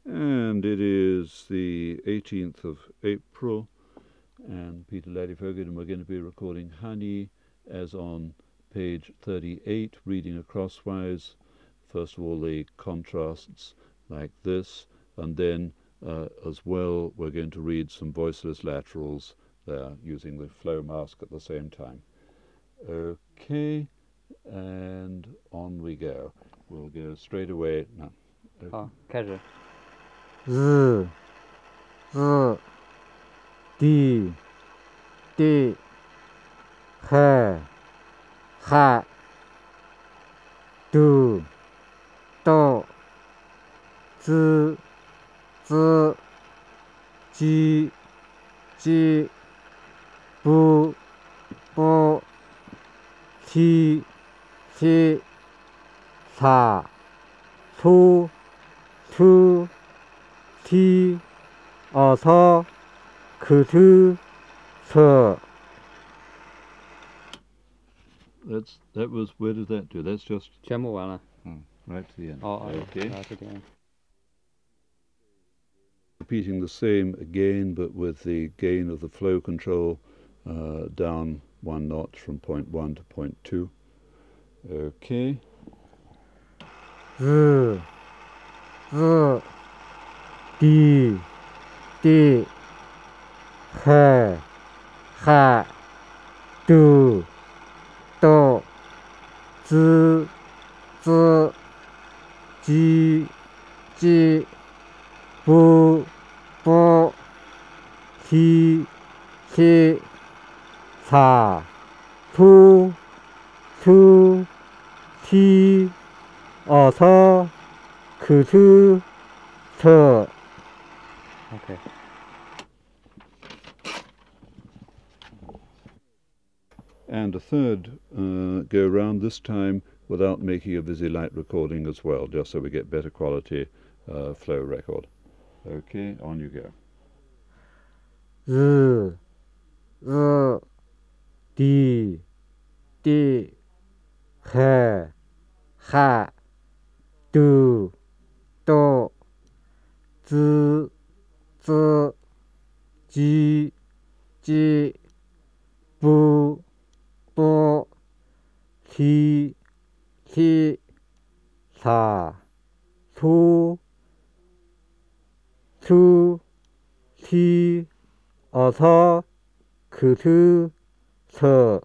And it is the 18th of April, and Peter Ladefoged, and we're going to be recording Honey as on page 38, reading acrosswise. First of all, the contrasts like this, and then as well, we're going to read some voiceless laterals there using the flow mask at the same time. Okay, and on we go. We'll go straight away now. 好，开始。 日日地地海海都道知知鸡鸡不不踢踢擦出出踢어서 그트 서 That was, where did that do? That's just 全部完了。 right to the end. 哦 Okay. 这点。 Repeating the same again, but with the gain of the flow control down one notch from point 1 to point 2. Okay. 르 디 디 해 하 두 또 즈 즈 지 지 부 부 히 히 사 투 투 티 어서 그트 서 OK。 And a third go round, this time without making a VisiLight recording as well, just so we get better quality flow record. Okay, on you go. 르 디 디 해 하 두 또 즈 즈 지 지 부 부 히 히 사 수 수 티 어서 그트 서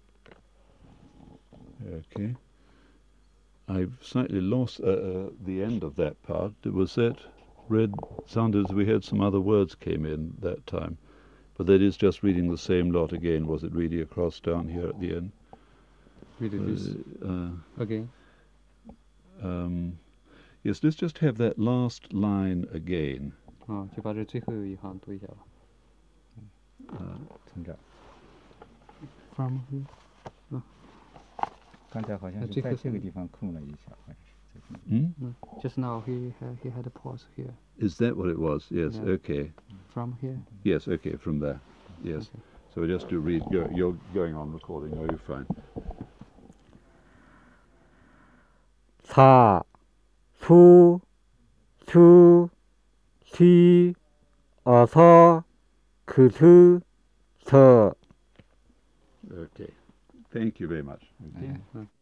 Okay. I've slightly lost the end of that part. Was that read, sounded as we had some other words came in that time. But that is just reading the same lot again. Was it reading across down here at the end? Read this again. Yes, let's just have that last line again. 就把这最后一行读一下吧。 从这儿， From here. 刚才好像是在这个地方空了一下，好像是。 Just now he had a pause here. Is that what it was? Yes, Yeah. okay. From here. Yes, okay, from there. Yes. Okay. So we just do read. You're going on recording. Oh, you're fine. 사 수 수 티 어서 그트 서 Okay. Thank you very much. Okay. Yeah.